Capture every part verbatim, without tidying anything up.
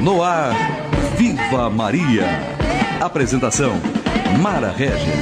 No ar, Viva Maria. Apresentação, Mara Regia.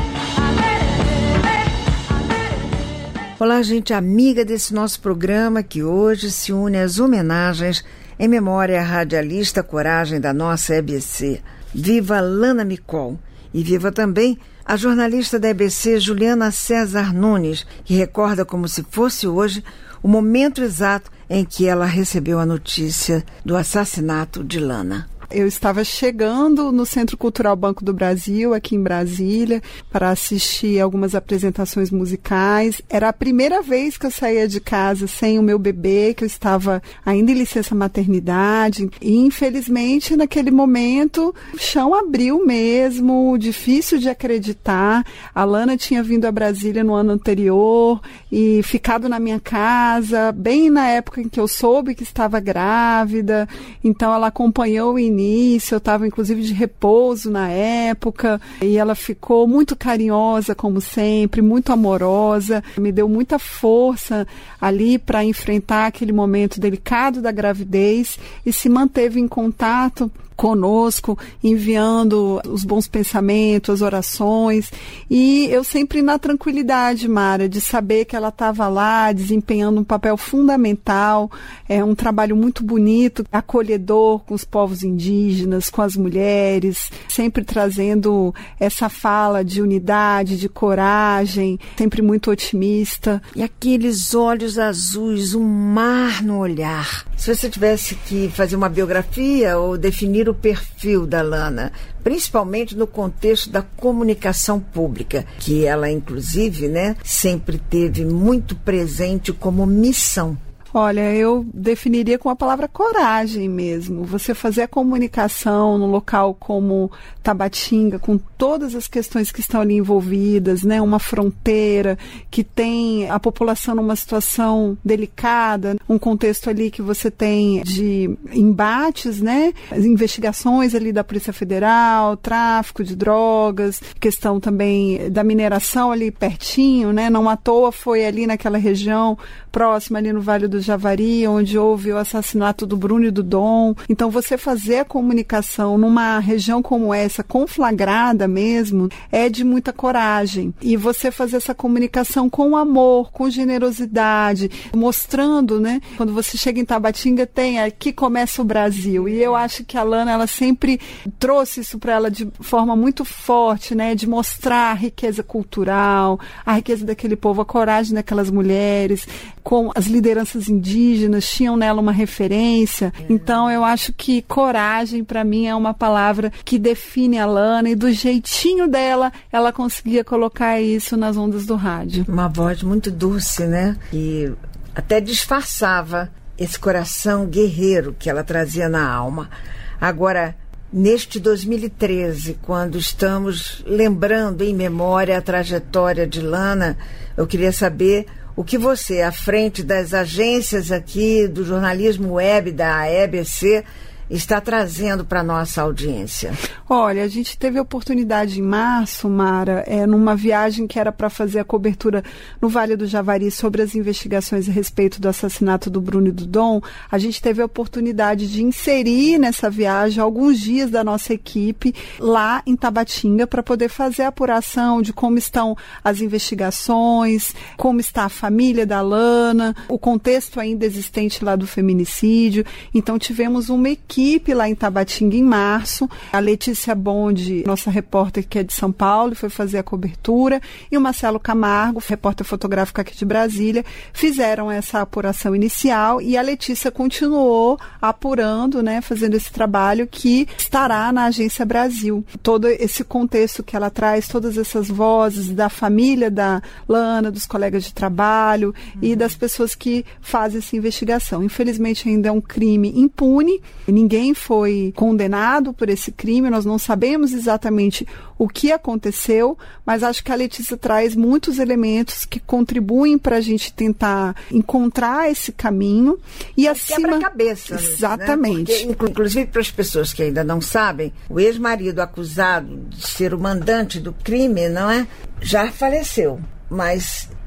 Olá, gente amiga desse nosso programa que hoje se une às homenagens em memória à radialista coragem da nossa E B C. Viva Lana Micol e viva também a jornalista da E B C Juliana César Nunes, que recorda como se fosse hoje o momento exato em que ela recebeu a notícia do assassinato de Lana. Eu estava chegando no Centro Cultural Banco do Brasil, aqui em Brasília, para assistir algumas apresentações musicais. Era a primeira vez que eu saía de casa sem o meu bebê, que eu estava ainda em licença maternidade. E, infelizmente, naquele momento, o chão abriu mesmo, difícil de acreditar. A Lana tinha vindo a Brasília no ano anterior e ficado na minha casa, bem na época em que eu soube que estava grávida. Então, ela acompanhou o início. Eu estava inclusive de repouso na época e ela ficou muito carinhosa como sempre, muito amorosa, me deu muita força ali para enfrentar aquele momento delicado da gravidez e se manteve em contato conosco, enviando os bons pensamentos, as orações, e eu sempre na tranquilidade, Mara, de saber que ela estava lá desempenhando um papel fundamental, é um trabalho muito bonito, acolhedor com os povos indígenas, com as mulheres, sempre trazendo essa fala de unidade, de coragem, sempre muito otimista. E aqueles olhos azuis, um mar no olhar. Se você tivesse que fazer uma biografia ou definir o perfil da Lana, principalmente no contexto da comunicação pública, que ela, inclusive, né, sempre teve muito presente como missão. Olha, eu definiria com a palavra coragem mesmo. Você fazer a comunicação num local como Tabatinga, com todas as questões que estão ali envolvidas, né? Uma fronteira que tem a população numa situação delicada, um contexto ali que você tem de embates, né? As investigações ali da Polícia Federal, tráfico de drogas, questão também da mineração ali pertinho, né? Não à toa foi ali naquela região próxima, ali no Vale do Javari, onde houve o assassinato do Bruno e do Dom. Então, você fazer a comunicação numa região como essa, conflagrada mesmo, é de muita coragem. E você fazer essa comunicação com amor, com generosidade, mostrando, né? Quando você chega em Tabatinga, tem aqui começa o Brasil. E eu acho que a Lana, ela sempre trouxe isso para ela de forma muito forte, né? De mostrar a riqueza cultural, a riqueza daquele povo, a coragem daquelas mulheres, com as lideranças indígenas, tinham nela uma referência. Então, eu acho que coragem, para mim, é uma palavra que define a Lana e do jeitinho dela, ela conseguia colocar isso nas ondas do rádio. Uma voz muito doce, né? E até disfarçava esse coração guerreiro que ela trazia na alma. Agora, neste dois mil e treze, quando estamos lembrando em memória a trajetória de Lana, eu queria saber o que você, à frente das agências aqui do jornalismo web da E B C, está trazendo para a nossa audiência? Olha, a gente teve a oportunidade em março, Mara, é, numa viagem que era para fazer a cobertura no Vale do Javari sobre as investigações a respeito do assassinato do Bruno e do Dom. A gente teve a oportunidade de inserir nessa viagem alguns dias da nossa equipe lá em Tabatinga para poder fazer a apuração de como estão as investigações, como está a família da Lana, o contexto ainda existente lá do feminicídio. Então tivemos uma equipe equipe lá em Tabatinga em março, a Letícia Bonde, nossa repórter que é de São Paulo, foi fazer a cobertura, e o Marcelo Camargo, repórter fotográfico aqui de Brasília, fizeram essa apuração inicial e a Letícia continuou apurando, né, fazendo esse trabalho que estará na Agência Brasil. Todo esse contexto que ela traz, todas essas vozes da família da Lana, dos colegas de trabalho uhum. e das pessoas que fazem essa investigação. Infelizmente ainda é um crime impune, ninguém foi condenado por esse crime, nós não sabemos exatamente o que aconteceu, mas acho que a Letícia traz muitos elementos que contribuem para a gente tentar encontrar esse caminho e acima... Quebra-cabeça. Exatamente. Né? Porque, inclusive para as pessoas que ainda não sabem, o ex-marido acusado de ser o mandante do crime, não é? Já faleceu, mas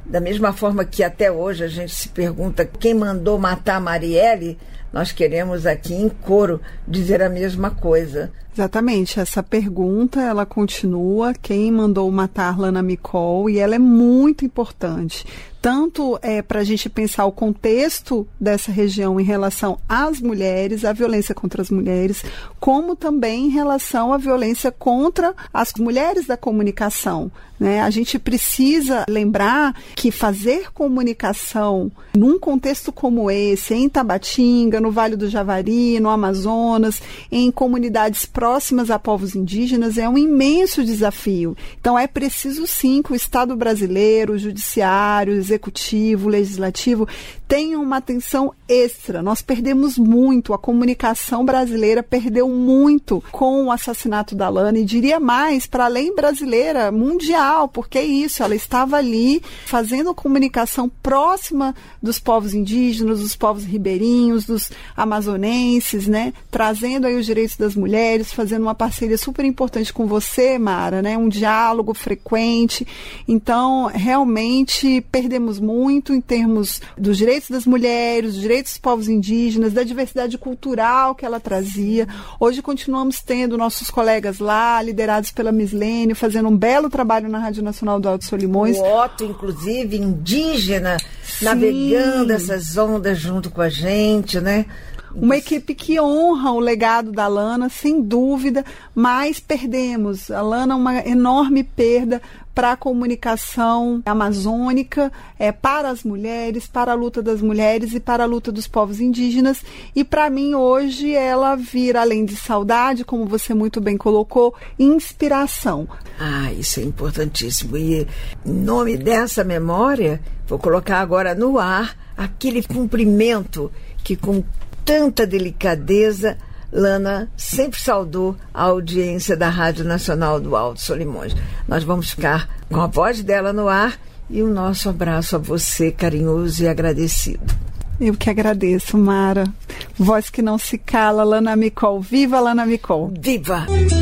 Da mesma forma que até hoje a gente se pergunta quem mandou matar Marielle, nós queremos aqui em coro dizer a mesma coisa. Exatamente, essa pergunta ela continua, quem mandou matar Lana Micol, e ela é muito importante. Tanto é, para a gente pensar o contexto dessa região em relação às mulheres, à violência contra as mulheres, como também em relação à violência contra as mulheres da comunicação, né? A gente precisa lembrar que fazer comunicação num contexto como esse, em Tabatinga, no Vale do Javari, no Amazonas, em comunidades próximas a povos indígenas, é um imenso desafio. Então é preciso sim que o Estado brasileiro, o judiciário, o executivo, o legislativo tenham uma atenção extra. Nós perdemos muito, a comunicação brasileira perdeu muito com o assassinato da Lana, e diria mais, para além brasileira, mundial, porque é isso, ela estava ali fazendo comunicação próxima dos povos indígenas, dos povos ribeirinhos, dos amazonenses, né? Trazendo aí os direitos das mulheres, fazendo uma parceria super importante com você, Mara, né? Um diálogo frequente. Então, realmente perdemos muito em termos dos direitos das mulheres, dos direitos dos povos indígenas, da diversidade cultural que ela trazia. Hoje continuamos tendo nossos colegas lá, liderados pela Mislene, fazendo um belo trabalho na Rádio Nacional do Alto Solimões. O Otto, inclusive, indígena, sim, navegando essas ondas junto com a gente, né? Uma equipe que honra o legado da Lana, sem dúvida, mas perdemos. A Lana é uma enorme perda para a comunicação amazônica, é, para as mulheres, para a luta das mulheres e para a luta dos povos indígenas. E para mim hoje ela vira, além de saudade, como você muito bem colocou, inspiração. Ah, isso é importantíssimo. E em nome dessa memória, vou colocar agora no ar aquele cumprimento que com tanta delicadeza Lana sempre saudou a audiência da Rádio Nacional do Alto Solimões. Nós vamos ficar com a voz dela no ar e o nosso abraço a você, carinhoso e agradecido. Eu que agradeço, Mara. Voz que não se cala, Lana Micol. Viva Lana Micol! Viva!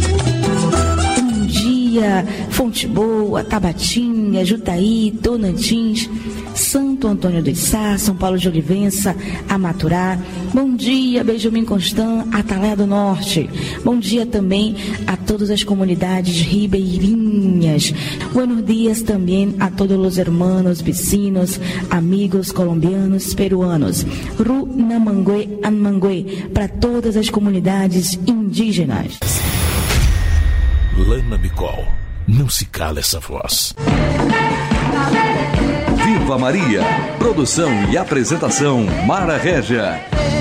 Bom dia, Fonte Boa, Tabatinga, Jutaí, Tocantins, Santo Antônio do Içá, São Paulo de Olivença, Amaturá. Bom dia, Benjamin Constant, Atalaia do Norte. Bom dia também a todas as comunidades ribeirinhas. Buenos dias também a todos os hermanos, vecinos, amigos colombianos, peruanos. Ru Namangue, Anmangue, para todas as comunidades indígenas. Lana Micol, não se cala essa voz. Viva Maria! Produção e apresentação Mara Régia.